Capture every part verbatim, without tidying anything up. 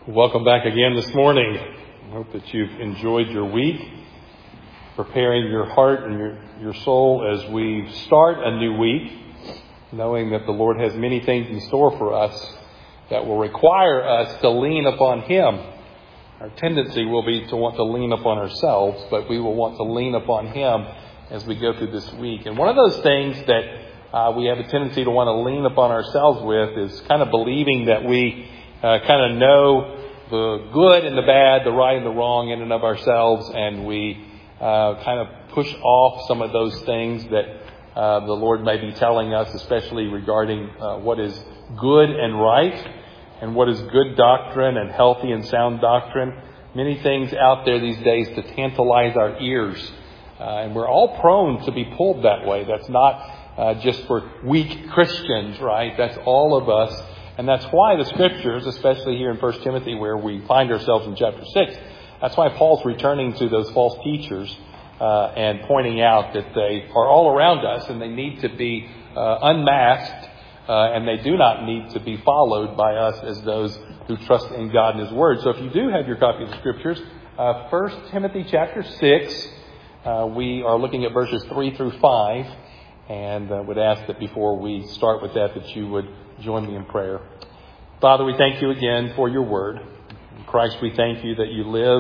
Welcome back again this morning. I hope that you've enjoyed your week, preparing your heart and your, your soul as we start a new week, knowing that the Lord has many things in store for us that will require us to lean upon Him. Our tendency will be to want to lean upon ourselves, but we will want to lean upon Him as we go through this week. And one of those things that uh, we have a tendency to want to lean upon ourselves with is kind of believing that we uh, kind of know the good and the bad, the right and the wrong in and of ourselves, and we uh, kind of push off some of those things that uh, the Lord may be telling us, especially regarding uh, what is good and right, and what is good doctrine and healthy and sound doctrine. Many things out there these days to tantalize our ears, uh, and we're all prone to be pulled that way. That's not uh, just for weak Christians, right? That's all of us. And that's why the Scriptures, especially here in First Timothy, where we find ourselves in chapter six, that's why Paul's returning to those false teachers uh, and pointing out that they are all around us and they need to be uh, unmasked uh, and they do not need to be followed by us as those who trust in God and His Word. So if you do have your copy of the Scriptures, uh, First Timothy chapter six, uh, we are looking at verses three through five, and uh, would ask that before we start with that, that you would join me in prayer. Father, we thank you again for your word. In Christ, we thank you that you live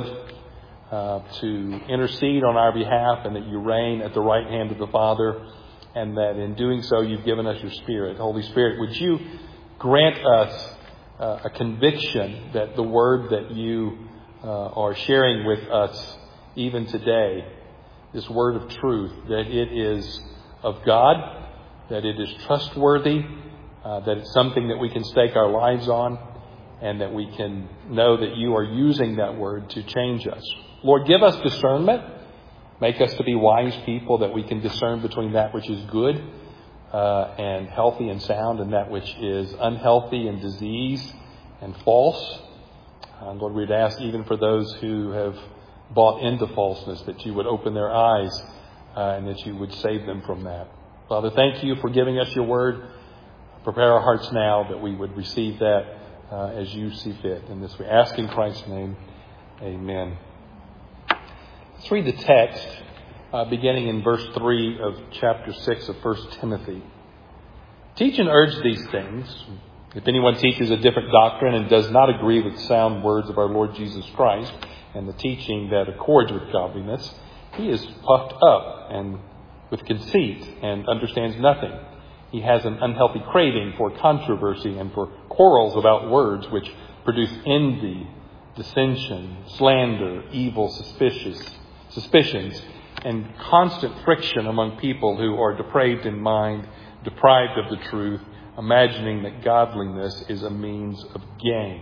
uh, to intercede on our behalf and that you reign at the right hand of the Father, and that in doing so, you've given us your Spirit. Holy Spirit, would you grant us uh, a conviction that the word that you uh, are sharing with us even today, this word of truth, that it is of God, that it is trustworthy, Uh, that it's something that we can stake our lives on, and that we can know that you are using that word to change us. Lord, give us discernment. Make us to be wise people, that we can discern between that which is good uh, and healthy and sound, and that which is unhealthy and diseased and false. Uh, Lord, we'd ask even for those who have bought into falseness, that you would open their eyes uh, and that you would save them from that. Father, thank you for giving us your word. Prepare our hearts now that we would receive that uh, as you see fit. And this we ask in Christ's name. Amen. Let's read the text uh, beginning in verse three of chapter six of First Timothy. Teach and urge these things. If anyone teaches a different doctrine and does not agree with sound words of our Lord Jesus Christ and the teaching that accords with godliness, he is puffed up and with conceit and understands nothing. He has an unhealthy craving for controversy and for quarrels about words, which produce envy, dissension, slander, evil suspicious, suspicions, and constant friction among people who are depraved in mind, deprived of the truth, imagining that godliness is a means of gain.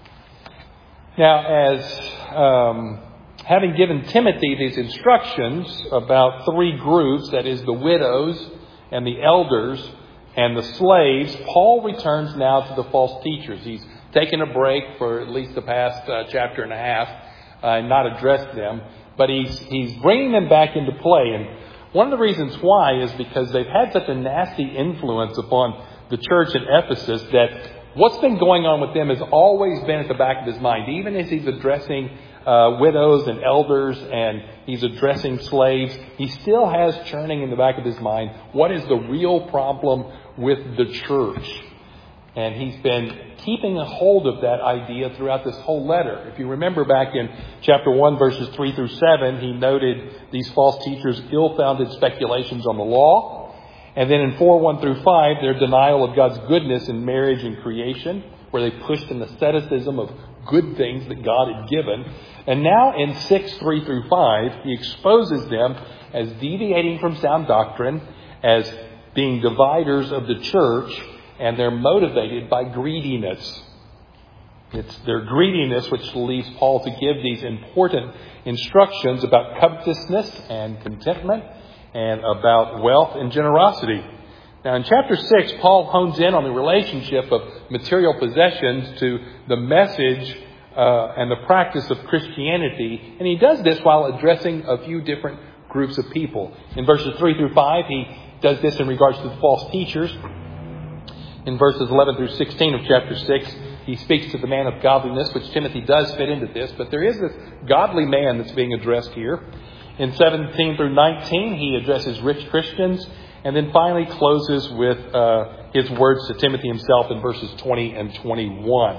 Now, as um, having given Timothy these instructions about three groups, that is the widows and the elders and the slaves, Paul returns now to the false teachers. He's taken a break for at least the past uh, chapter and a half uh, and not addressed them, but he's he's bringing them back into play. And one of the reasons why is because they've had such a nasty influence upon the church in Ephesus that what's been going on with them has always been at the back of his mind, even as he's addressing Uh, widows and elders, and he's addressing slaves. He still has churning in the back of his mind, what is the real problem with the church? And he's been keeping a hold of that idea throughout this whole letter. If you remember back in chapter one, verses three through seven, he noted these false teachers' ill-founded speculations on the law. And then in four, one through five, their denial of God's goodness in marriage and creation, where they pushed an asceticism of good things that God had given. And now in six, three through five, he exposes them as deviating from sound doctrine, as being dividers of the church, and they're motivated by greediness. It's their greediness which leads Paul to give these important instructions about covetousness and contentment, and about wealth and generosity. Now in chapter six, Paul hones in on the relationship of material possessions to the message uh, and the practice of Christianity. And he does this while addressing a few different groups of people. In verses three through five, he does this in regards to the false teachers. In verses eleven through sixteen of chapter six, he speaks to the man of godliness, which Timothy does fit into this. But there is this godly man that's being addressed here. In seventeen through nineteen, he addresses rich Christians. And then finally closes with uh, his words to Timothy himself in verses twenty and twenty-one.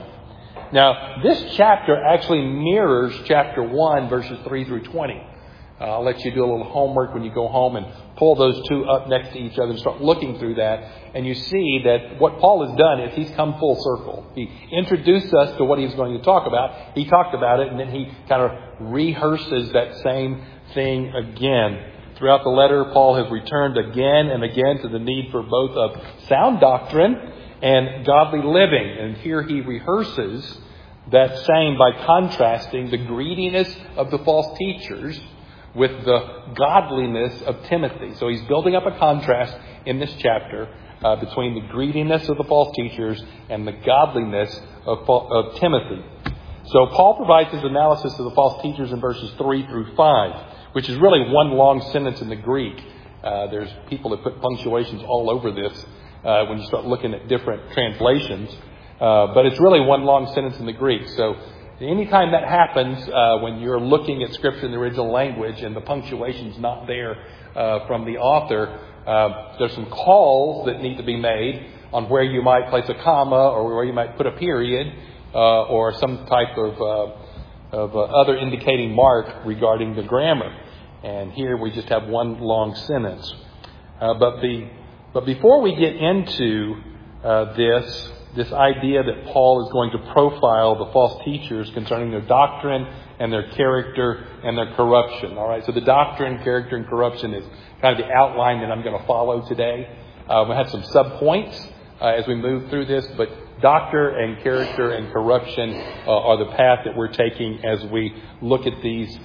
Now, this chapter actually mirrors chapter one, verses three through twenty. Uh, I'll let you do a little homework when you go home and pull those two up next to each other and start looking through that. And you see that what Paul has done is he's come full circle. He introduced us to what he was going to talk about. He talked about it, and then he kind of rehearses that same thing again. Throughout the letter, Paul has returned again and again to the need for both of sound doctrine and godly living. And here he rehearses that same by contrasting the greediness of the false teachers with the godliness of Timothy. So he's building up a contrast in this chapter uh, between the greediness of the false teachers and the godliness of, of Timothy. So Paul provides his analysis of the false teachers in verses three through five, which is really one long sentence in the Greek. Uh, there's people that put punctuations all over this uh, when you start looking at different translations. Uh, but it's really one long sentence in the Greek. So anytime that happens, uh, when you're looking at Scripture in the original language and the punctuation's not there uh, from the author, uh, there's some calls that need to be made on where you might place a comma or where you might put a period uh, or some type of, uh, of uh, other indicating mark regarding the grammar. And here we just have one long sentence. Uh, but the but before we get into uh, this, this idea that Paul is going to profile the false teachers concerning their doctrine and their character and their corruption. All right, so the doctrine, character, and corruption is kind of the outline that I'm going to follow today. Uh, we have some subpoints uh, as we move through this, but doctor and character and corruption uh, are the path that we're taking as we look at these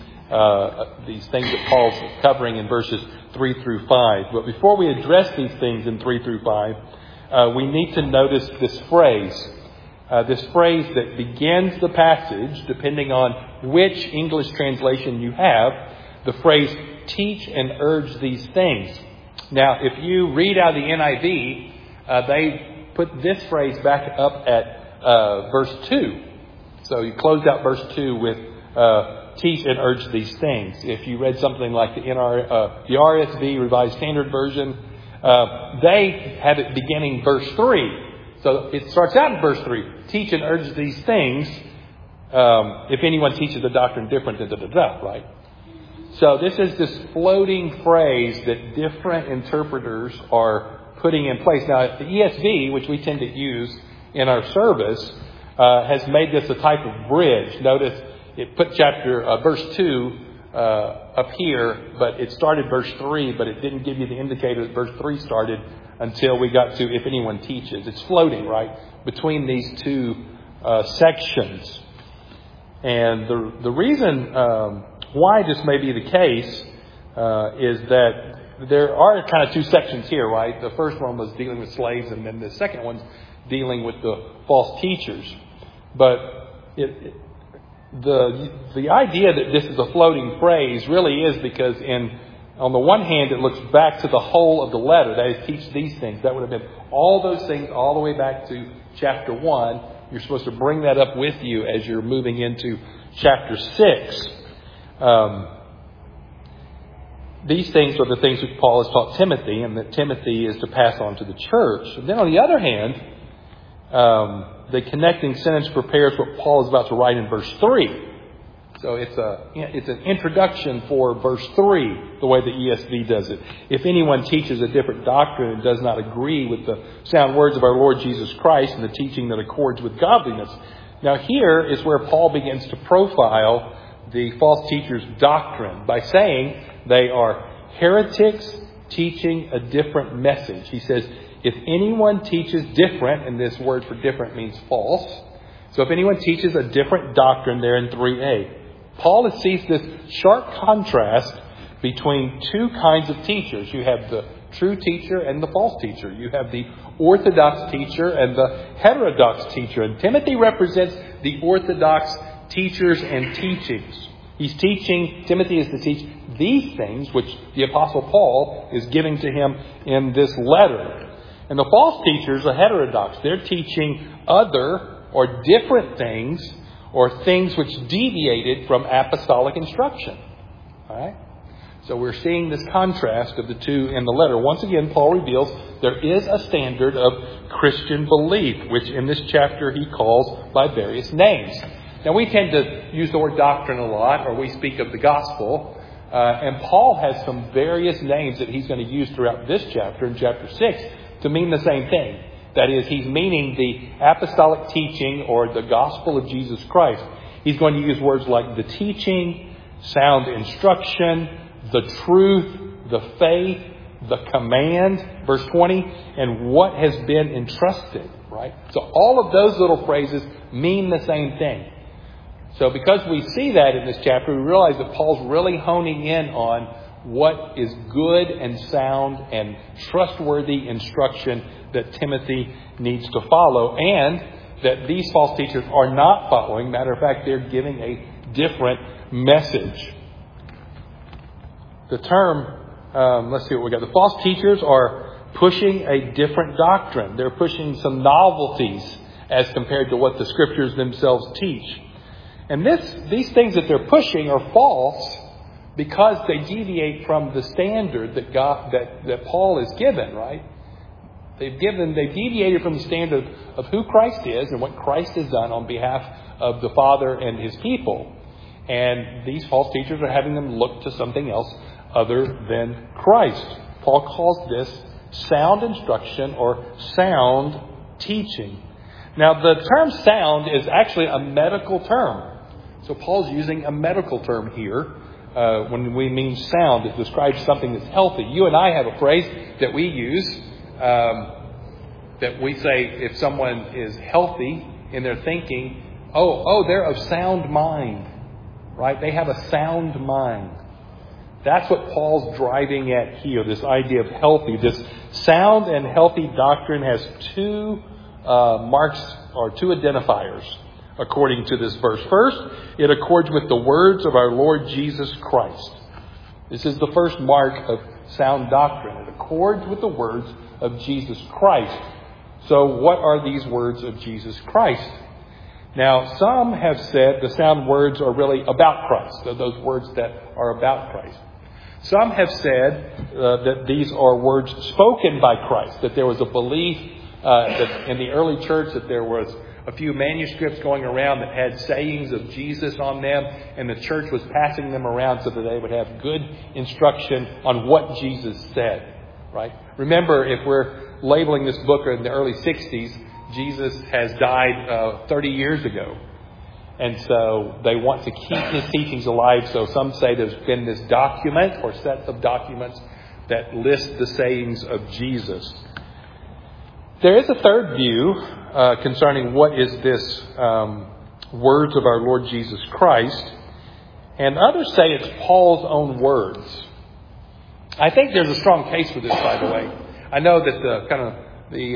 uh, these things that Paul's covering in verses three through five. But before we address these things in three through five, Uh, we need to notice this phrase, uh, this phrase that begins the passage, depending on which English translation you have, the phrase, teach and urge these things. Now, if you read out of the N I V, uh, they put this phrase back up at uh, verse two. So you closed out verse two with uh, teach and urge these things. If you read something like the, N R, uh, the R S V, Revised Standard Version, Uh, they have it beginning verse three. So it starts out in verse three. Teach and urge these things. Um, if anyone teaches a doctrine different, da, da, da, da, right? So this is this floating phrase that different interpreters are putting in place. Now, the E S V, which we tend to use in our service, uh, has made this a type of bridge. Notice it put chapter, uh, verse two, Uh, up here, but it started verse three, but it didn't give you the indicator that verse three started until we got to if anyone teaches. It's floating, right, between these two uh, sections. And the the reason um, why this may be the case uh, is that there are kind of two sections here, right? The first one was dealing with slaves, and then the second one's dealing with the false teachers. But it, it The the idea that this is a floating phrase really is because in on the one hand it looks back to the whole of the letter, that is, teach these things. That would have been all those things all the way back to chapter one. You're supposed to bring that up with you as you're moving into chapter six. Um, these things are the things which Paul has taught Timothy, and that Timothy is to pass on to the church. And then on the other hand, um, the connecting sentence prepares what Paul is about to write in verse three. So it's a it's an introduction for verse three, the way the E S V does it. If anyone teaches a different doctrine and does not agree with the sound words of our Lord Jesus Christ and the teaching that accords with godliness. Now here is where Paul begins to profile the false teachers' doctrine by saying they are heretics teaching a different message. He says, if anyone teaches different, and this word for different means false. So if anyone teaches a different doctrine there in three A, Paul sees this sharp contrast between two kinds of teachers. You have the true teacher and the false teacher. You have the orthodox teacher and the heterodox teacher. And Timothy represents the orthodox teachers and teachings. He's teaching, Timothy is to teach these things, which the Apostle Paul is giving to him in this letter. And the false teachers are heterodox. They're teaching other or different things or things which deviated from apostolic instruction. All right? So we're seeing this contrast of the two in the letter. Once again, Paul reveals there is a standard of Christian belief, which in this chapter he calls by various names. Now, we tend to use the word doctrine a lot, or we speak of the gospel. Uh, and Paul has some various names that he's going to use throughout this chapter, in chapter six, to mean the same thing. That is, he's meaning the apostolic teaching or the gospel of Jesus Christ. He's going to use words like the teaching, sound instruction, the truth, the faith, the command, verse twenty, and what has been entrusted, right? So all of those little phrases mean the same thing. So because we see that in this chapter, we realize that Paul's really honing in on what is good and sound and trustworthy instruction that Timothy needs to follow, and that these false teachers are not following. Matter of fact, they're giving a different message. The term, um, let's see what we got. The false teachers are pushing a different doctrine. They're pushing some novelties as compared to what the Scriptures themselves teach. And this, these things that they're pushing are false because they deviate from the standard that God, that, that Paul has given, right? They've given, they've deviated from the standard of who Christ is and what Christ has done on behalf of the Father and His people. And these false teachers are having them look to something else other than Christ. Paul calls this sound instruction or sound teaching. Now, the term sound is actually a medical term. So Paul's using a medical term here. Uh, when we mean sound, it describes something that's healthy. You and I have a phrase that we use um, that we say if someone is healthy in their thinking, oh, oh, they're of sound mind, right? They have a sound mind. That's what Paul's driving at here, this idea of healthy. This sound and healthy doctrine has two uh, marks or two identifiers. According to this verse. First, it accords with the words of our Lord Jesus Christ. This is the first mark of sound doctrine. It accords with the words of Jesus Christ. So what are these words of Jesus Christ? Now, some have said the sound words are really about Christ. So those words that are about Christ. Some have said uh, that these are words spoken by Christ. That there was a belief uh, that in the early church that there was a few manuscripts going around that had sayings of Jesus on them, and the church was passing them around so that they would have good instruction on what Jesus said, right? Remember, if we're labeling this book in the early sixties, Jesus has died uh, thirty years ago. And so they want to keep his teachings alive. So some say there's been this document or sets of documents that list the sayings of Jesus. There is a third view uh, concerning what is this um, words of our Lord Jesus Christ. And others say it's Paul's own words. I think there's a strong case for this, by the way. I know that the kind of the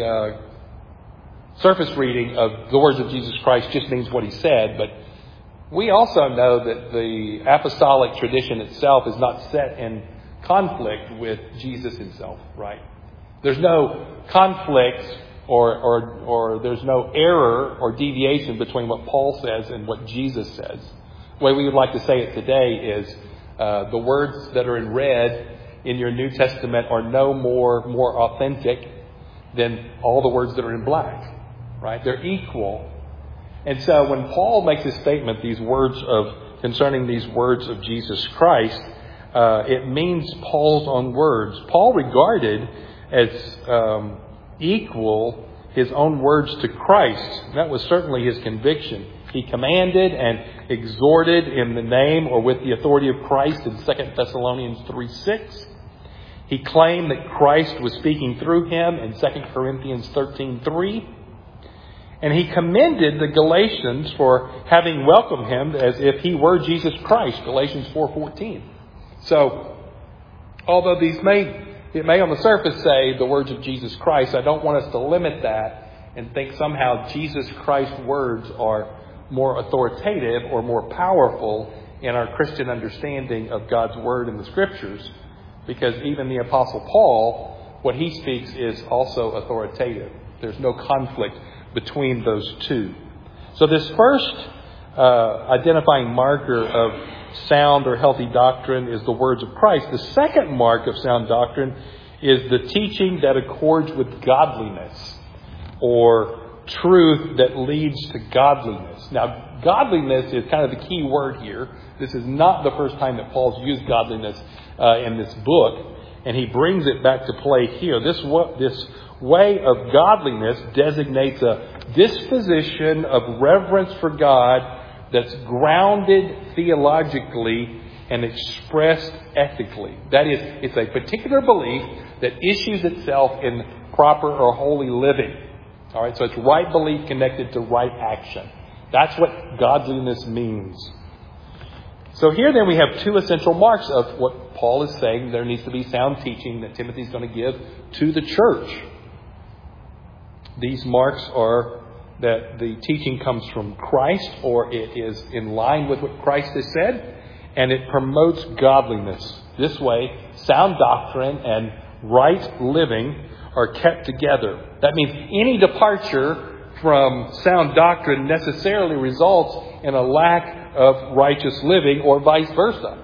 uh, surface reading of the words of Jesus Christ just means what he said. But we also know that the apostolic tradition itself is not set in conflict with Jesus himself, right? There's no conflict or, or, or there's no error or deviation between what Paul says and what Jesus says. The way we would like to say it today is uh, the words that are in red in your New Testament are no more, more authentic than all the words that are in black, right? They're equal. And so when Paul makes his statement, these words of, concerning these words of Jesus Christ, uh, it means Paul's own words. Paul regarded as um, equal his own words to Christ. That was certainly his conviction. He commanded and exhorted in the name or with the authority of Christ in Second Thessalonians three six. He claimed that Christ was speaking through him in Second Corinthians thirteen three. And he commended the Galatians for having welcomed him as if he were Jesus Christ, Galatians four fourteen. So, although these may It may on the surface say the words of Jesus Christ, I don't want us to limit that and think somehow Jesus Christ's words are more authoritative or more powerful in our Christian understanding of God's Word in the Scriptures. Because even the Apostle Paul, what he speaks is also authoritative. There's no conflict between those two. So this first uh, identifying marker of sound or healthy doctrine is the words of Christ. The second mark of sound doctrine is the teaching that accords with godliness, or truth that leads to godliness. Now, godliness is kind of the key word here. This is not the first time that Paul's used godliness uh, in this book, and he brings it back to play here. This this way of godliness designates a disposition of reverence for God that's grounded theologically and expressed ethically. That is, it's a particular belief that issues itself in proper or holy living. All right, so it's right belief connected to right action. That's what godliness means. So here then we have two essential marks of what Paul is saying. There needs to be sound teaching that Timothy's going to give to the church. These marks are that the teaching comes from Christ, or it is in line with what Christ has said, and it promotes godliness. This way, sound doctrine and right living are kept together. That means any departure from sound doctrine necessarily results in a lack of righteous living, or vice versa.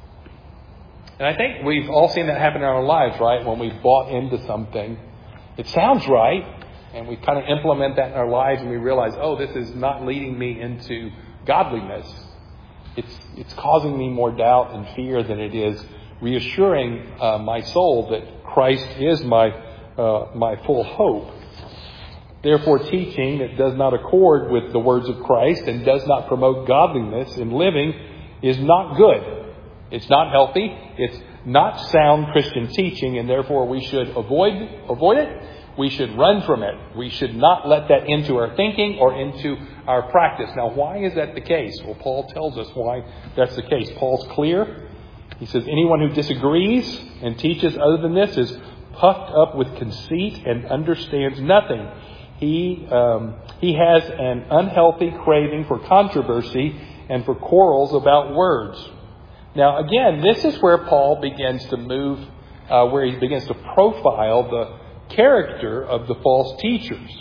And I think we've all seen that happen in our lives, right? When we've bought into something, it sounds right, and we kind of implement that in our lives, and we realize, oh, this is not leading me into godliness. It's it's causing me more doubt and fear than it is reassuring uh, my soul that Christ is my uh, my full hope. Therefore, teaching that does not accord with the words of Christ and does not promote godliness in living is not good. It's not healthy. It's not sound Christian teaching, and therefore we should avoid avoid it. We should run from it. We should not let that into our thinking or into our practice. Now, why is that the case? Well, Paul tells us why that's the case. Paul's clear. He says, anyone who disagrees and teaches other than this is puffed up with conceit and understands nothing. He um, he has an unhealthy craving for controversy and for quarrels about words. Now, again, this is where Paul begins to move, uh, where he begins to profile the character of the false teachers.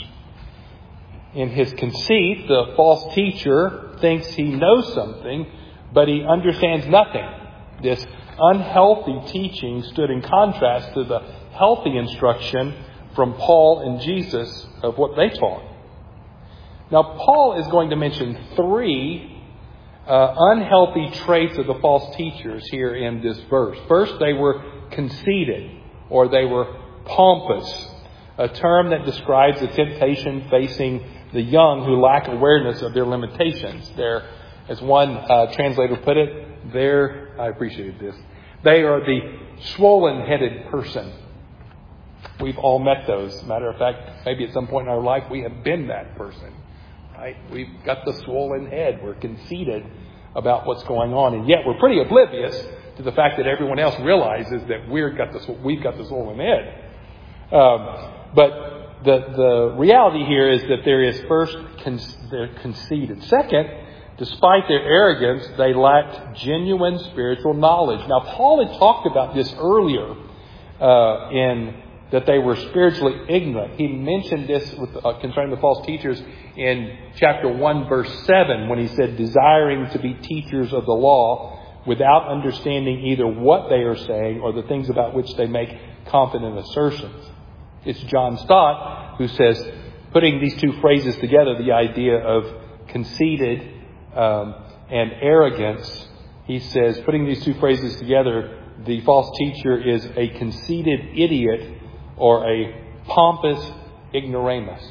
In his conceit, the false teacher thinks he knows something, but he understands nothing. This unhealthy teaching stood in contrast to the healthy instruction from Paul and Jesus of what they taught. Now, Paul is going to mention three uh, unhealthy traits of the false teachers here in this verse. First, they were conceited, or they were pompous, a term that describes the temptation facing the young who lack awareness of their limitations. They're, as one uh, translator put it, they're, I appreciated this, they are the swollen-headed person. We've all met those. Matter of fact, maybe at some point in our life we have been that person. Right? We've got the swollen head. We're conceited about what's going on, and yet we're pretty oblivious to the fact that everyone else realizes that we've got the we've got the swollen head. Um, but the the reality here is that there is first con- they're conceited. Second, despite their arrogance, they lacked genuine spiritual knowledge. Now, Paul had talked about this earlier uh, in that they were spiritually ignorant. He mentioned this with, uh, concerning the false teachers in chapter one, verse seven, when he said, desiring to be teachers of the law without understanding either what they are saying or the things about which they make confident assertions. It's John Stott who says, putting these two phrases together, the idea of conceited um, and arrogance, he says, putting these two phrases together, the false teacher is a conceited idiot or a pompous ignoramus.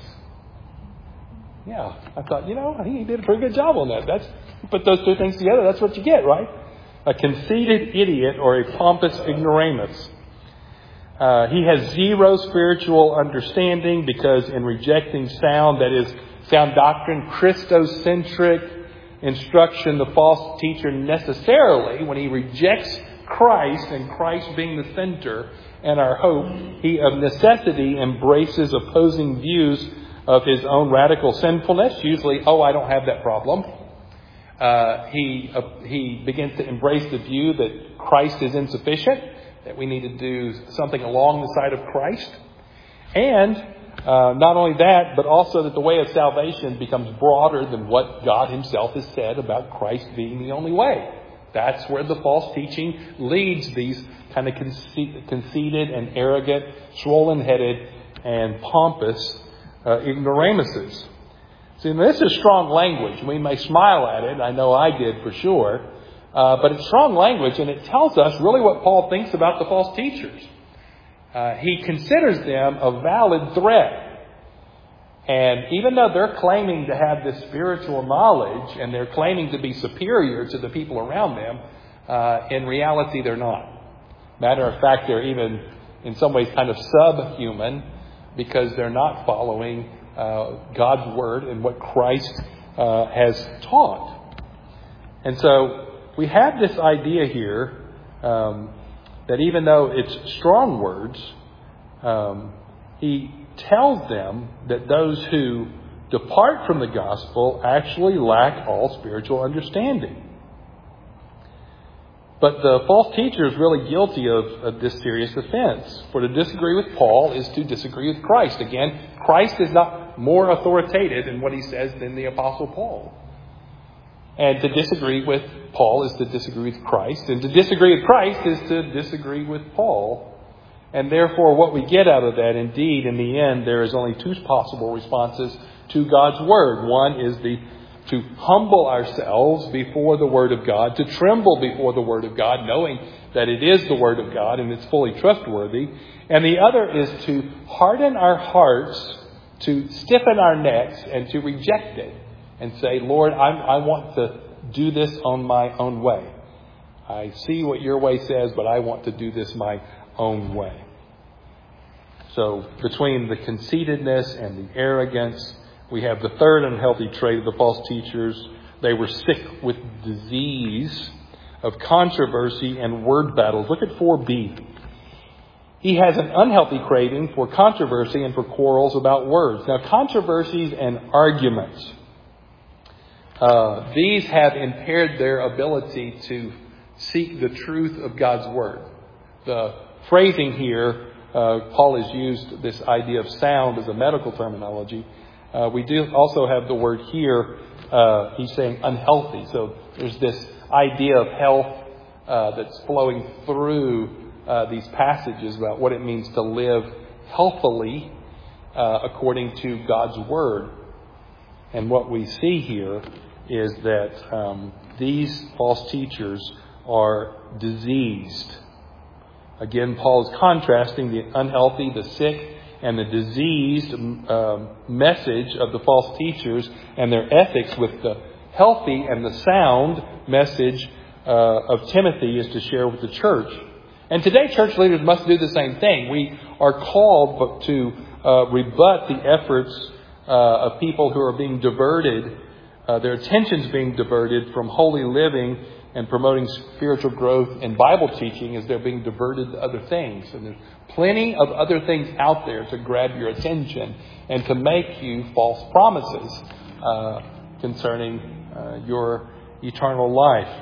Yeah, I thought, you know, I think he did a pretty good job on that. That's, you put those two things together, that's what you get, right? A conceited idiot or a pompous ignoramus. Uh, he has zero spiritual understanding because in rejecting sound, that is, sound doctrine, Christocentric instruction, the false teacher necessarily, when he rejects Christ and Christ being the center and our hope, he of necessity embraces opposing views of his own radical sinfulness. Usually, oh, I don't have that problem. Uh, he uh, he begins to embrace the view that Christ is insufficient, that we need to do something along the side of Christ. And Uh, not only that, but also that the way of salvation becomes broader than what God himself has said about Christ being the only way. That's where the false teaching leads these kind of conce- conceited and arrogant, swollen-headed and pompous uh, ignoramuses. See, this is strong language. We may smile at it. I know I did for sure. Uh, but it's strong language, and it tells us really what Paul thinks about the false teachers. Uh, he considers them a valid threat. And even though they're claiming to have this spiritual knowledge and they're claiming to be superior to the people around them, uh, in reality they're not. Matter of fact, they're even in some ways kind of subhuman because they're not following uh, God's word and what Christ uh, has taught. And so we have this idea here um, that even though it's strong words, um, he tells them that those who depart from the gospel actually lack all spiritual understanding. But the false teacher is really guilty of, of this serious offense. For to disagree with Paul is to disagree with Christ. Again, Christ is not more authoritative in what he says than the Apostle Paul. And to disagree with Paul is to disagree with Christ. And to disagree with Christ is to disagree with Paul. And therefore, what we get out of that, indeed, in the end, there is only two possible responses to God's word. One is the to humble ourselves before the word of God, to tremble before the word of God, knowing that it is the word of God and it's fully trustworthy. And the other is to harden our hearts, to stiffen our necks, and to reject it and say, Lord, I'm, I want to do this on my own way. I see what your way says, but I want to do this my own way. So between the conceitedness and the arrogance, we have the third unhealthy trait of the false teachers. They were sick with disease of controversy and word battles. Look at four B. He has an unhealthy craving for controversy and for quarrels about words. Now, controversies and arguments, uh, these have impaired their ability to seek the truth of God's word. The phrasing here, uh, Paul has used this idea of sound as a medical terminology. Uh, we do also have the word here, uh, he's saying unhealthy. So there's this idea of health uh, that's flowing through uh, these passages about what it means to live healthily uh, according to God's word. And what we see here is that um, these false teachers are diseased. Again, Paul is contrasting the unhealthy, the sick, and the diseased uh, message of the false teachers and their ethics with the healthy and the sound message uh, of Timothy is to share with the church. And today, church leaders must do the same thing. We are called to uh, rebut the efforts uh, of people who are being diverted, uh, their attentions being diverted from holy living and promoting spiritual growth and Bible teaching as they're being diverted to other things. And there's plenty of other things out there to grab your attention and to make you false promises uh, concerning uh, your eternal life.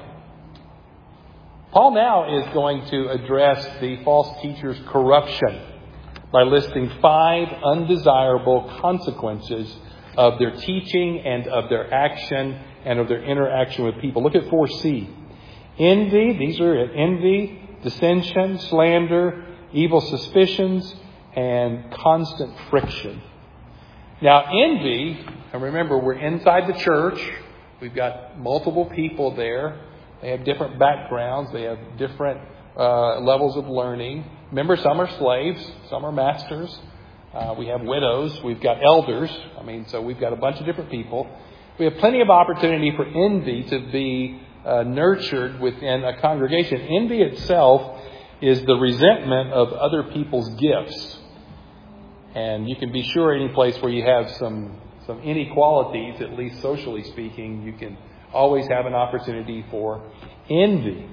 Paul now is going to address the false teachers' corruption by listing five undesirable consequences of their teaching and of their action and of their interaction with people. Look at four C. Envy, these are it. Envy, dissension, slander, evil suspicions, and constant friction. Now, envy, and remember, we're inside the church. We've got multiple people there. They have different backgrounds. They have different uh, levels of learning. Remember, some are slaves. Some are masters. Uh, we have widows. We've got elders. I mean, so we've got a bunch of different people. We have plenty of opportunity for envy to be uh, nurtured within a congregation. Envy itself is the resentment of other people's gifts. And you can be sure any place where you have some, some inequalities, at least socially speaking, you can always have an opportunity for envy.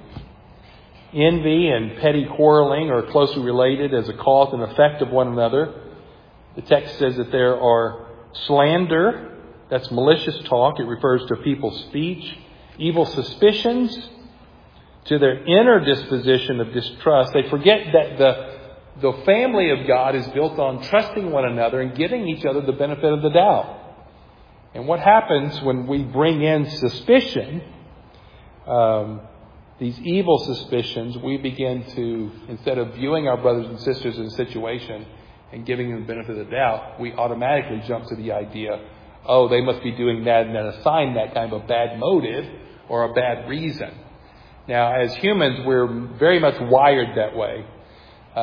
Envy and petty quarreling are closely related as a cause and effect of one another. The text says that there are slander, that's malicious talk. It refers to people's speech. Evil suspicions, to their inner disposition of distrust. They forget that the the family of God is built on trusting one another and giving each other the benefit of the doubt. And what happens when we bring in suspicion, um, these evil suspicions, we begin to, instead of viewing our brothers and sisters in a situation and giving them the benefit of the doubt, we automatically jump to the idea, oh, they must be doing that, and then assign that kind of a bad motive or a bad reason. Now, as humans, we're very much wired that way. Uh,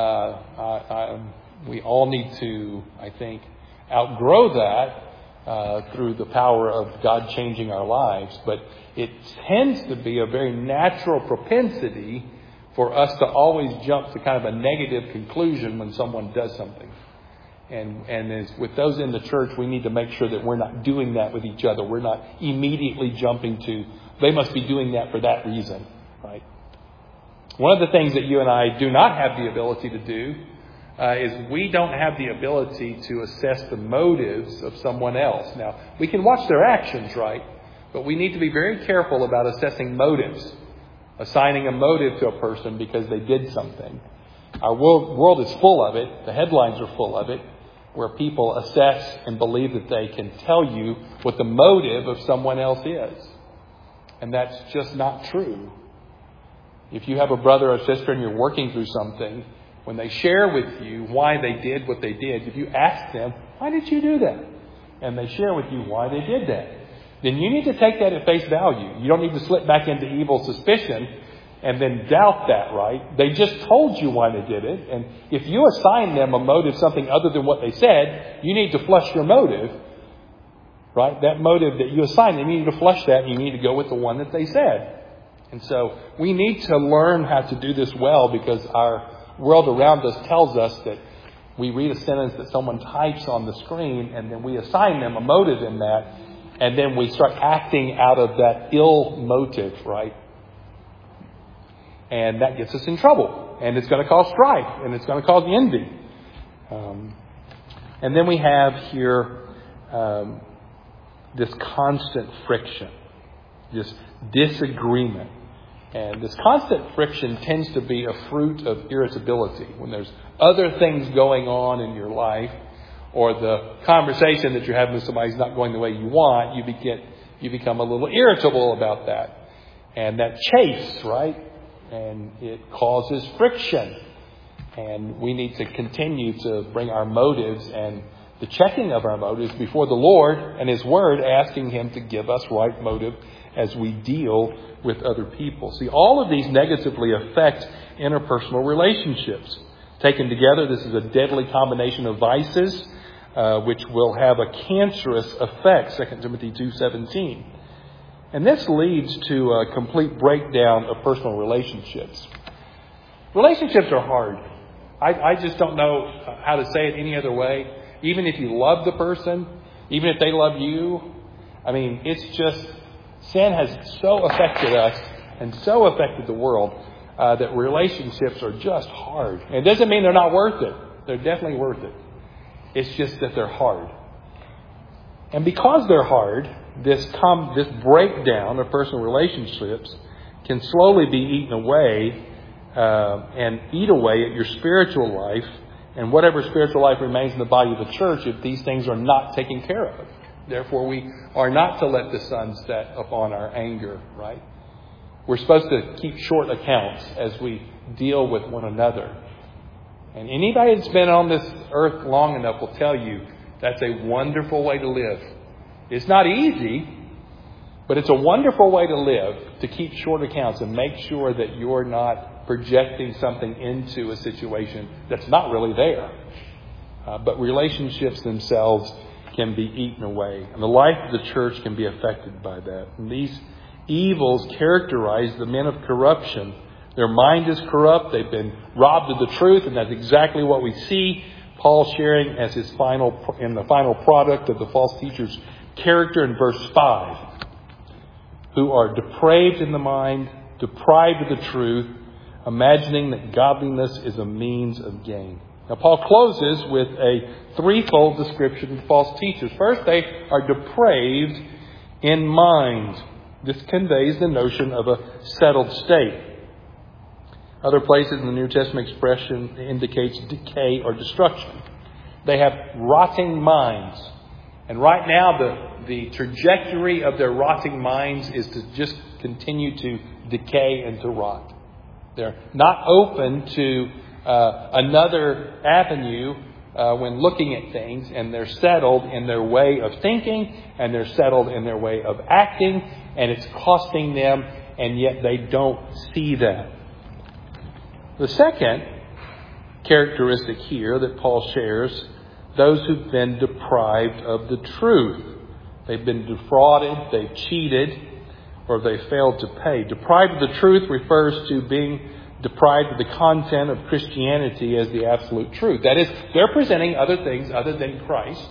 I, I, we all need to, I think, outgrow that uh, through the power of God changing our lives. But it tends to be a very natural propensity for us to always jump to kind of a negative conclusion when someone does something. And, and as with those in the church, we need to make sure that we're not doing that with each other. We're not immediately jumping to, they must be doing that for that reason, right? One of the things that you and I do not have the ability to do uh, is we don't have the ability to assess the motives of someone else. Now, we can watch their actions, right? But we need to be very careful about assessing motives, assigning a motive to a person because they did something. Our world, world is full of it. The headlines are full of it, where people assess and believe that they can tell you what the motive of someone else is. And that's just not true. If you have a brother or sister and you're working through something, when they share with you why they did what they did, if you ask them, why did you do that? And they share with you why they did that, then you need to take that at face value. You don't need to slip back into evil suspicion and then doubt that, right? They just told you why they did it. And if you assign them a motive, something other than what they said, you need to flush your motive, right? That motive that you assign them, you need to flush that, and you need to go with the one that they said. And so we need to learn how to do this well, because our world around us tells us that we read a sentence that someone types on the screen, and then we assign them a motive in that, and then we start acting out of that ill motive, right? And that gets us in trouble. And it's going to cause strife. And it's going to cause envy. Um, and then we have here um, this constant friction. This disagreement. And this constant friction tends to be a fruit of irritability. When there's other things going on in your life, or the conversation that you're having with somebody is not going the way you want, you begin, you become a little irritable about that. And that chafes, right? And it causes friction. And we need to continue to bring our motives and the checking of our motives before the Lord and His Word, asking Him to give us right motive as we deal with other people. See, all of these negatively affect interpersonal relationships. Taken together, this is a deadly combination of vices, uh, which will have a cancerous effect, Second Timothy two seventeen. And this leads to a complete breakdown of personal relationships. Relationships are hard. I, I just don't know how to say it any other way. Even if you love the person, even if they love you, I mean, it's just, sin has so affected us and so affected the world uh, that relationships are just hard. And it doesn't mean they're not worth it. They're definitely worth it. It's just that they're hard. And because they're hard, this com- this breakdown of personal relationships can slowly be eaten away uh, and eat away at your spiritual life and whatever spiritual life remains in the body of the church if these things are not taken care of. Therefore, we are not to let the sun set upon our anger, right? We're supposed to keep short accounts as we deal with one another. And anybody that's been on this earth long enough will tell you that's a wonderful way to live. It's not easy, but it's a wonderful way to live, to keep short accounts and make sure that you're not projecting something into a situation that's not really there. Uh, but relationships themselves can be eaten away. And the life of the church can be affected by that. And these evils characterize the men of corruption. Their mind is corrupt. They've been robbed of the truth. And that's exactly what we see Paul sharing as his final, in the final product of the false teacher's character in verse five. Who are depraved in the mind, deprived of the truth, imagining that godliness is a means of gain. Now, Paul closes with a threefold description of false teachers. First, they are depraved in mind. This conveys the notion of a settled state. Other places in the New Testament expression indicates decay or destruction. They have rotting minds. And right now, the, the trajectory of their rotting minds is to just continue to decay and to rot. They're not open to uh, another avenue uh, when looking at things, and they're settled in their way of thinking, and they're settled in their way of acting, and it's costing them, and yet they don't see that. The second characteristic here that Paul shares, those who've been deprived of the truth. They've been defrauded, they've cheated, or they failed to pay. Deprived of the truth refers to being deprived of the content of Christianity as the absolute truth. That is, they're presenting other things other than Christ,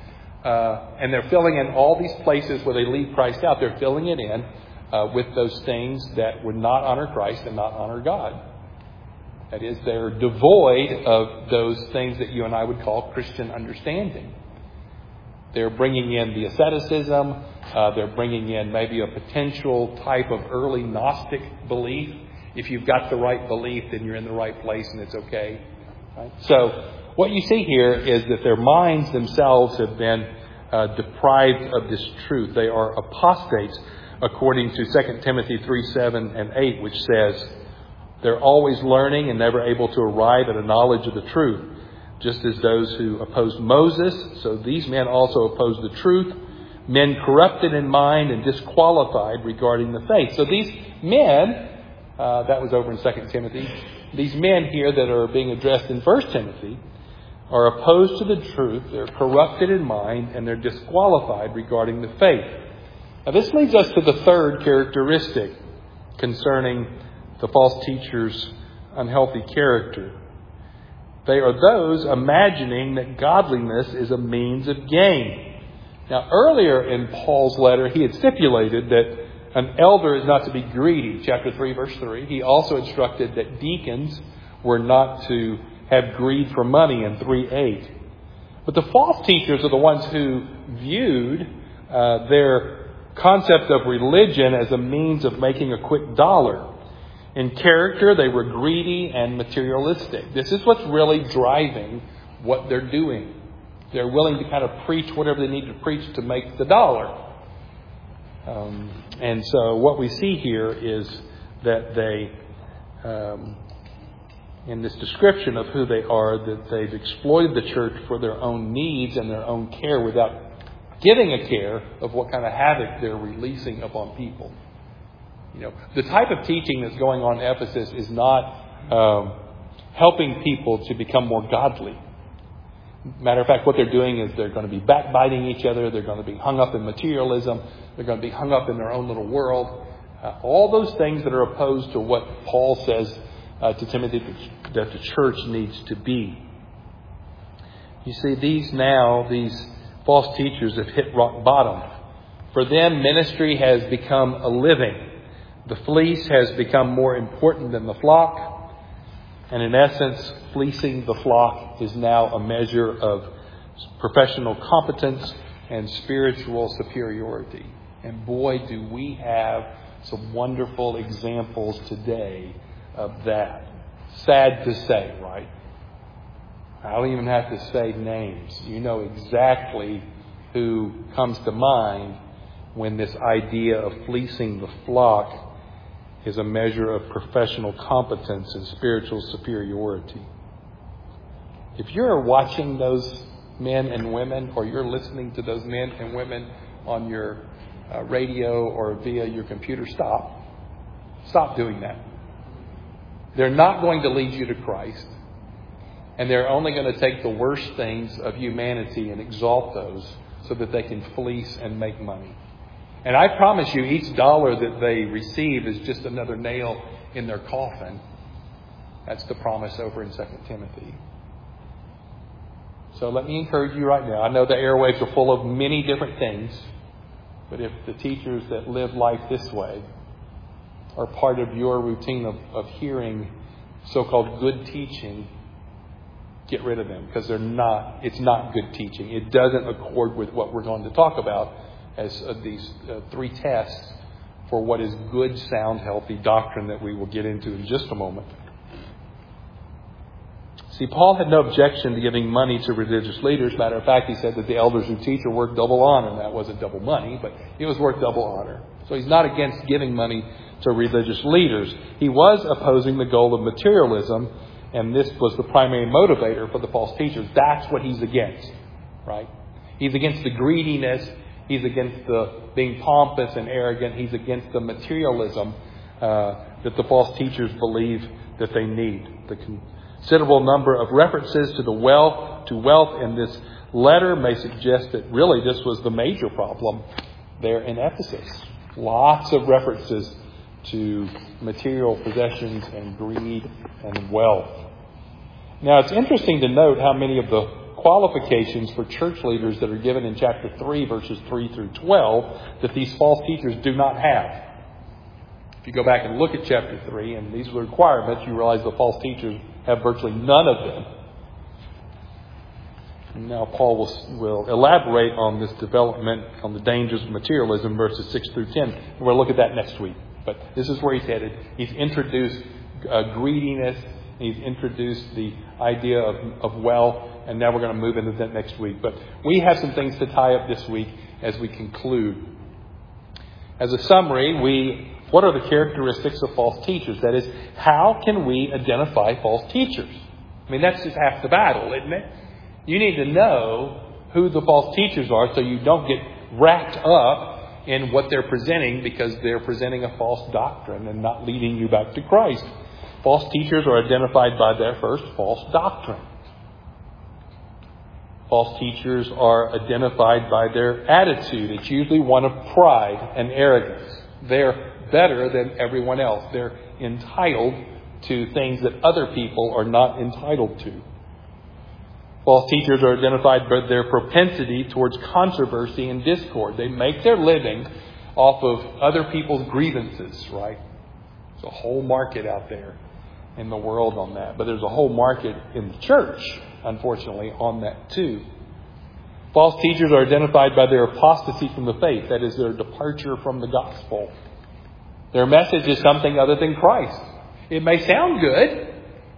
uh, and they're filling in all these places where they leave Christ out. They're filling it in uh, with those things that would not honor Christ and not honor God. That is, they're devoid of those things that you and I would call Christian understanding. They're bringing in the asceticism. Uh, they're bringing in maybe a potential type of early Gnostic belief. If you've got the right belief, then you're in the right place and it's okay. Right? So what you see here is that their minds themselves have been uh, deprived of this truth. They are apostates, according to Second Timothy three, seven and eight, which says, they're always learning and never able to arrive at a knowledge of the truth, just as those who opposed Moses. So these men also opposed the truth, men corrupted in mind and disqualified regarding the faith. So these men, uh, that was over in Second Timothy, these men here that are being addressed in First Timothy are opposed to the truth, they're corrupted in mind, and they're disqualified regarding the faith. Now this leads us to the third characteristic concerning the false teacher's unhealthy character. They are those imagining that godliness is a means of gain. Now, earlier in Paul's letter, he had stipulated that an elder is not to be greedy. Chapter three, verse three. He also instructed that deacons were not to have greed for money in three eight. But the false teachers are the ones who viewed uh, their concept of religion as a means of making a quick dollar. In character, they were greedy and materialistic. This is what's really driving what they're doing. They're willing to kind of preach whatever they need to preach to make the dollar. Um, and so what we see here is that they, um, in this description of who they are, that they've exploited the church for their own needs and their own care without giving a care of what kind of havoc they're releasing upon people. You know, the type of teaching that's going on in Ephesus is not um, helping people to become more godly. Matter of fact, what they're doing is they're going to be backbiting each other. They're going to be hung up in materialism. They're going to be hung up in their own little world. Uh, all those things that are opposed to what Paul says uh, to Timothy that the church needs to be. You see, these now, these false teachers have hit rock bottom. For them, ministry has become a living. The fleece has become more important than the flock. And in essence, fleecing the flock is now a measure of professional competence and spiritual superiority. And boy, do we have some wonderful examples today of that. Sad to say, right? I don't even have to say names. You know exactly who comes to mind when this idea of fleecing the flock is a measure of professional competence and spiritual superiority. If you're watching those men and women, or you're listening to those men and women on your uh, radio or via your computer, stop. Stop doing that. They're not going to lead you to Christ. And they're only going to take the worst things of humanity and exalt those so that they can fleece and make money. And I promise you, each dollar that they receive is just another nail in their coffin. That's the promise over in Second Timothy. So let me encourage you right now. I know the airwaves are full of many different things. But if the teachers that live life this way are part of your routine of, of hearing so-called good teaching, get rid of them. Because they're not, it's not good teaching. It doesn't accord with what we're going to talk about as uh, these uh, three tests for what is good, sound, healthy doctrine that we will get into in just a moment. See, Paul had no objection to giving money to religious leaders. Matter of fact, he said that the elders who teach are worth double honor. That wasn't double money, but it was worth double honor. So he's not against giving money to religious leaders. He was opposing the goal of materialism, and this was the primary motivator for the false teachers. That's what he's against, right? He's against the greediness. He's against the being pompous and arrogant. He's against the materialism uh, that the false teachers believe that they need. The considerable number of references to the wealth, to wealth in this letter may suggest that really this was the major problem there in Ephesus. Lots of references to material possessions and greed and wealth. Now, it's interesting to note how many of the qualifications for church leaders that are given in chapter three, verses three through twelve, that these false teachers do not have. If you go back and look at chapter three, and these are the requirements, you realize the false teachers have virtually none of them. Now Paul will, will elaborate on this development, on the dangers of materialism, verses six through ten. And we'll look at that next week. But this is where he's headed. He's introduced uh, greediness. He's introduced the idea of, of wealth. And now we're going to move into that next week. But we have some things to tie up this week as we conclude. As a summary, we what are the characteristics of false teachers? That is, how can we identify false teachers? I mean, that's just half the battle, isn't it? You need to know who the false teachers are so you don't get wrapped up in what they're presenting because they're presenting a false doctrine and not leading you back to Christ. False teachers are identified by their first false doctrine. False teachers are identified by their attitude. It's usually one of pride and arrogance. They're better than everyone else. They're entitled to things that other people are not entitled to. False teachers are identified by their propensity towards controversy and discord. They make their living off of other people's grievances, right? There's a whole market out there in the world on that. But there's a whole market in the church, unfortunately, on that too. False teachers are identified by their apostasy from the faith. That is, their departure from the gospel. Their message is something other than Christ. It may sound good.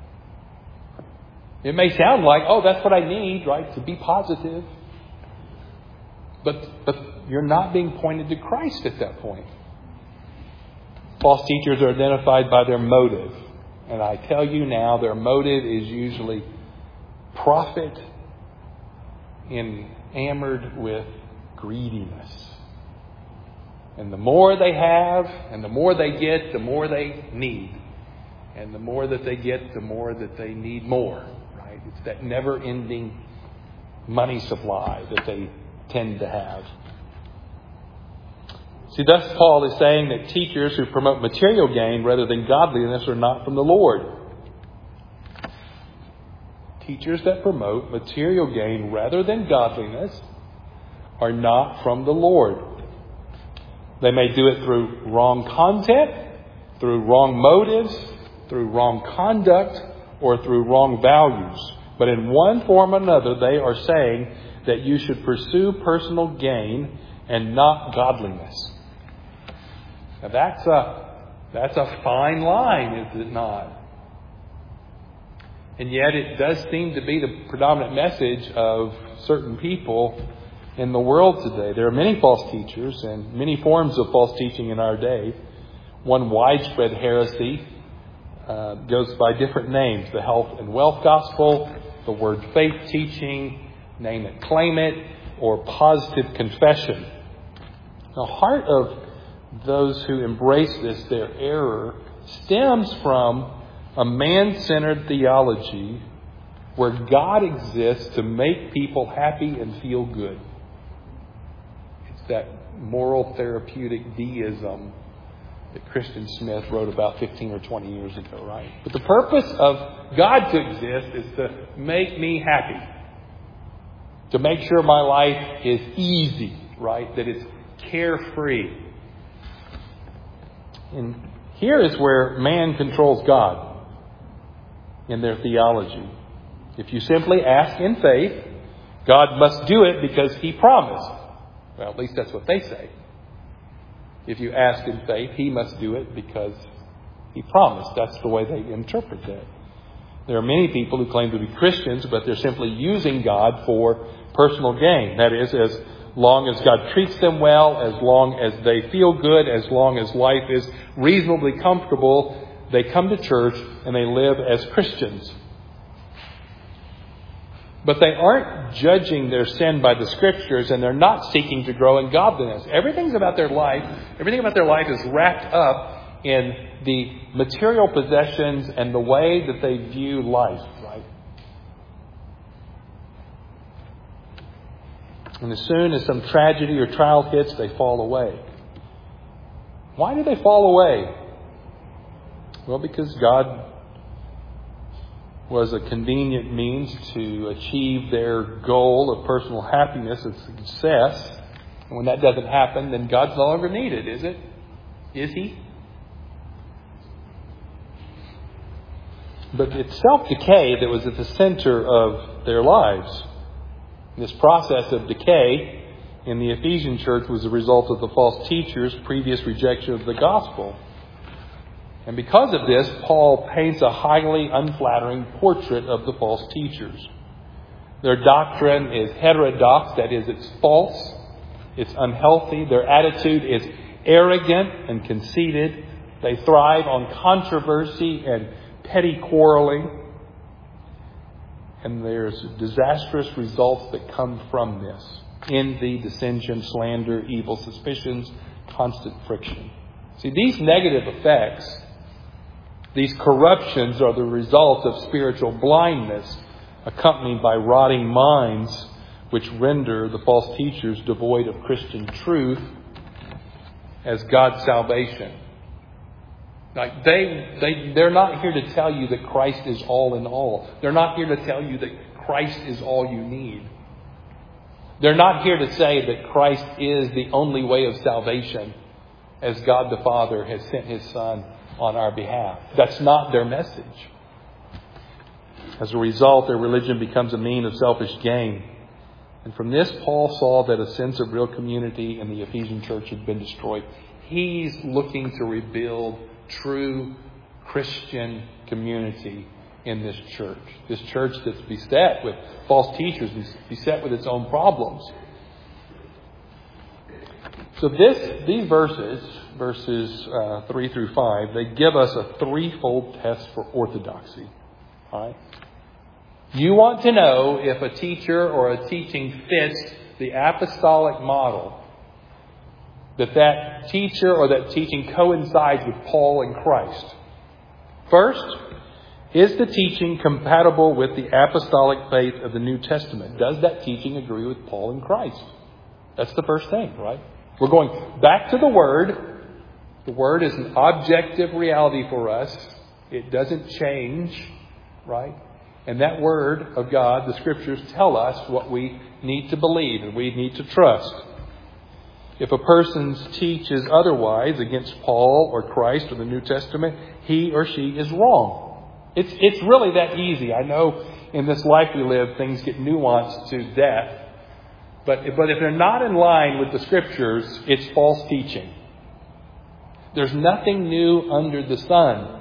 It may sound like, oh, that's what I need, right, to be positive. But, but you're not being pointed to Christ at that point. False teachers are identified by their motive. And I tell you now, their motive is usually profit enamored with greediness. And the more they have, and the more they get, the more they need. And the more that they get, the more that they need more. Right? It's that never-ending money supply that they tend to have. See, thus Paul is saying that teachers who promote material gain rather than godliness are not from the Lord. Teachers that promote material gain rather than godliness are not from the Lord. They may do it through wrong content, through wrong motives, through wrong conduct, or through wrong values. But in one form or another, they are saying that you should pursue personal gain and not godliness. Now that's a, that's a fine line, is it not? And yet it does seem to be the predominant message of certain people in the world today. There are many false teachers and many forms of false teaching in our day. One widespread heresy uh, goes by different names. The health and wealth gospel, the word faith teaching, name it, claim it, or positive confession. The heart of those who embrace this, their error, stems from a man-centered theology where God exists to make people happy and feel good. It's that moral therapeutic deism that Christian Smith wrote about fifteen or twenty years ago, right? But the purpose of God to exist is to make me happy. To make sure my life is easy, right? That it's carefree. And here is where man controls God in their theology. If you simply ask in faith, God must do it because He promised. Well, at least that's what they say. If you ask in faith, He must do it because He promised. That's the way they interpret that. There are many people who claim to be Christians, but they're simply using God for personal gain. That is, as long as God treats them well, as long as they feel good, as long as life is reasonably comfortable, they come to church and they live as Christians. But they aren't judging their sin by the Scriptures, and they're not seeking to grow in godliness. Everything about their life, everything about their life is wrapped up in the material possessions and the way that they view life, right? And as soon as some tragedy or trial hits, they fall away. Why do they fall away? Well, because God was a convenient means to achieve their goal of personal happiness and success. And when that doesn't happen, then God's no longer needed, is it? Is He? But it's self-decay that was at the center of their lives. This process of decay in the Ephesian church was a result of the false teachers' previous rejection of the gospel. And because of this, Paul paints a highly unflattering portrait of the false teachers. Their doctrine is heterodox, that is, it's false, it's unhealthy. Their attitude is arrogant and conceited. They thrive on controversy and petty quarreling. And there's disastrous results that come from this. Envy, dissension, slander, evil suspicions, constant friction. See, these negative effects, these corruptions, are the result of spiritual blindness, accompanied by rotting minds, which render the false teachers devoid of Christian truth as God's salvation. Like they, they, they're not here to tell you that Christ is all in all. They're not here to tell you that Christ is all you need. They're not here to say that Christ is the only way of salvation, as God the Father has sent His Son on our behalf. That's not their message. As a result, their religion becomes a mean of selfish gain. And from this, Paul saw that a sense of real community in the Ephesian church had been destroyed. He's looking to rebuild true Christian community in this church. This church that's beset with false teachers, beset with its own problems. So this, these verses, verses uh, three through five, they give us a threefold test for orthodoxy. All right? You want to know if a teacher or a teaching fits the apostolic model, that that teacher or that teaching coincides with Paul and Christ. First, is the teaching compatible with the apostolic faith of the New Testament? Does that teaching agree with Paul and Christ? That's the first thing, right? We're going back to the Word. The Word is an objective reality for us. It doesn't change, right? And that Word of God, the Scriptures, tell us what we need to believe and we need to trust. If a person teaches otherwise against Paul or Christ or the New Testament, he or she is wrong. It's it's really that easy. I know in this life we live, things get nuanced to death. But, but if they're not in line with the Scriptures, it's false teaching. There's nothing new under the sun.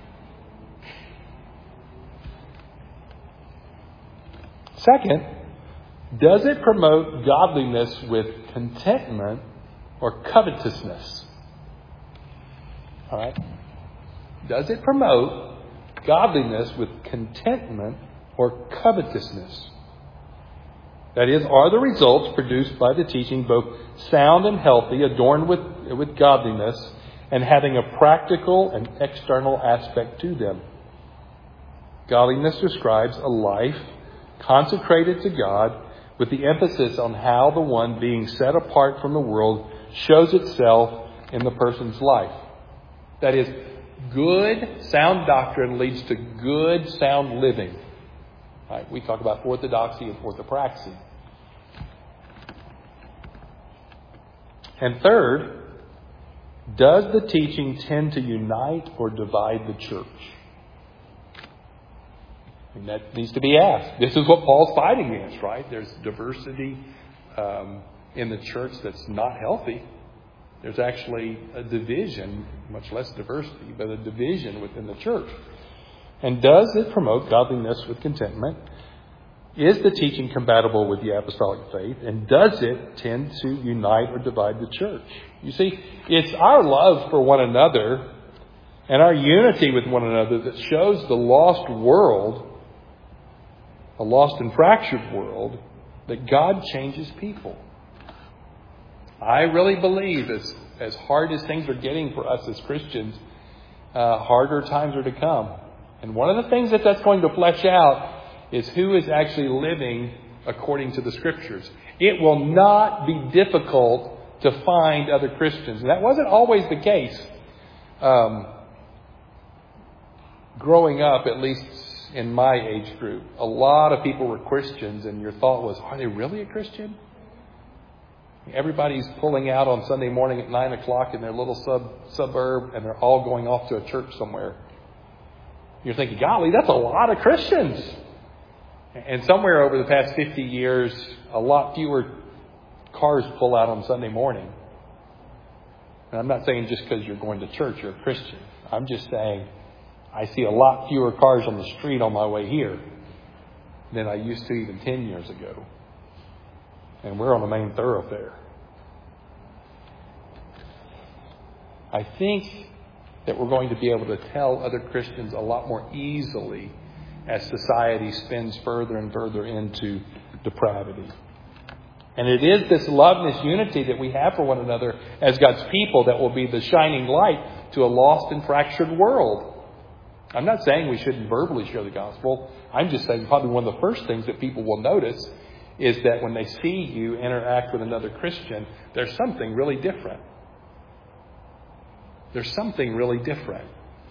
Second, does it promote godliness with contentment or covetousness? All right. Does it promote godliness with contentment or covetousness? That is, are the results produced by the teaching both sound and healthy, adorned with, with godliness, and having a practical and external aspect to them? Godliness describes a life consecrated to God, with the emphasis on how the one being set apart from the world shows itself in the person's life. That is, good, sound doctrine leads to good, sound living. Right? We talk about orthodoxy and orthopraxy. And third, does the teaching tend to unite or divide the church? And that needs to be asked. This is what Paul's fighting against, right? There's diversity um, in the church that's not healthy. There's actually a division, much less diversity, but a division within the church. And does it promote godliness with contentment? Is the teaching compatible with the apostolic faith? And does it tend to unite or divide the church? You see, it's our love for one another and our unity with one another that shows the lost world, a lost and fractured world, that God changes people. I really believe as, as hard as things are getting for us as Christians, uh, harder times are to come. And one of the things that that's going to flesh out is who is actually living according to the Scriptures. It will not be difficult to find other Christians. And that wasn't always the case. Um, growing up, at least in my age group, a lot of people were Christians, and your thought was, are they really a Christian? Everybody's pulling out on Sunday morning at nine o'clock in their little sub suburb, and they're all going off to a church somewhere. You're thinking, golly, that's a lot of Christians. And somewhere over the past fifty years, a lot fewer cars pull out on Sunday morning. And I'm not saying just because you're going to church, you're a Christian. I'm just saying I see a lot fewer cars on the street on my way here than I used to even ten years ago. And we're on the main thoroughfare. I think that we're going to be able to tell other Christians a lot more easily as society spins further and further into depravity. And it is this love and this unity that we have for one another as God's people that will be the shining light to a lost and fractured world. I'm not saying we shouldn't verbally share the gospel. I'm just saying probably one of the first things that people will notice is that when they see you interact with another Christian, there's something really different. There's something really different.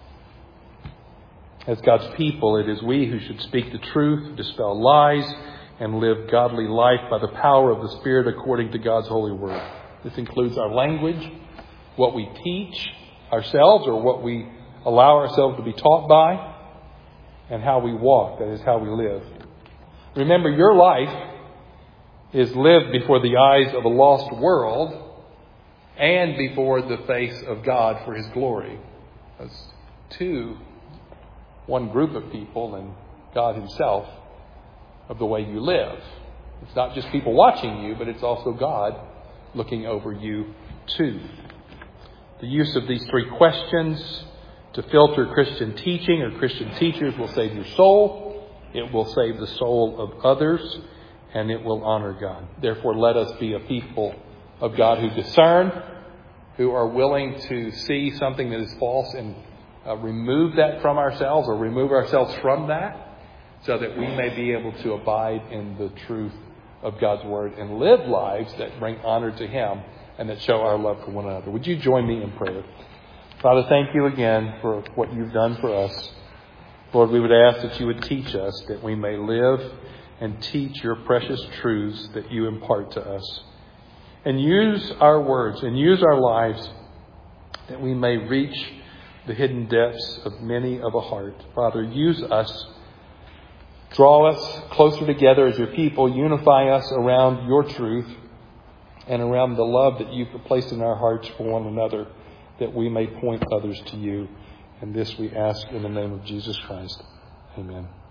As God's people, it is we who should speak the truth, dispel lies, and live godly life by the power of the Spirit according to God's holy word. This includes our language, what we teach ourselves or what we allow ourselves to be taught by, and how we walk. That is how we live. Remember, your life is lived before the eyes of a lost world and before the face of God for His glory. That's two, one group of people and God Himself of the way you live. It's not just people watching you, but it's also God looking over you too. The use of these three questions to filter Christian teaching or Christian teachers will save your soul. It will save the soul of others, and it will honor God. Therefore, let us be a people of God who discern, who are willing to see something that is false and uh, remove that from ourselves or remove ourselves from that so that we may be able to abide in the truth of God's Word and live lives that bring honor to Him and that show our love for one another. Would you join me in prayer? Father, thank you again for what you've done for us. Lord, we would ask that you would teach us that we may live and teach your precious truths that you impart to us. And use our words and use our lives that we may reach the hidden depths of many of a heart. Father, use us. Draw us closer together as your people. Unify us around your truth and around the love that you've placed in our hearts for one another, that we may point others to you. And this we ask in the name of Jesus Christ. Amen.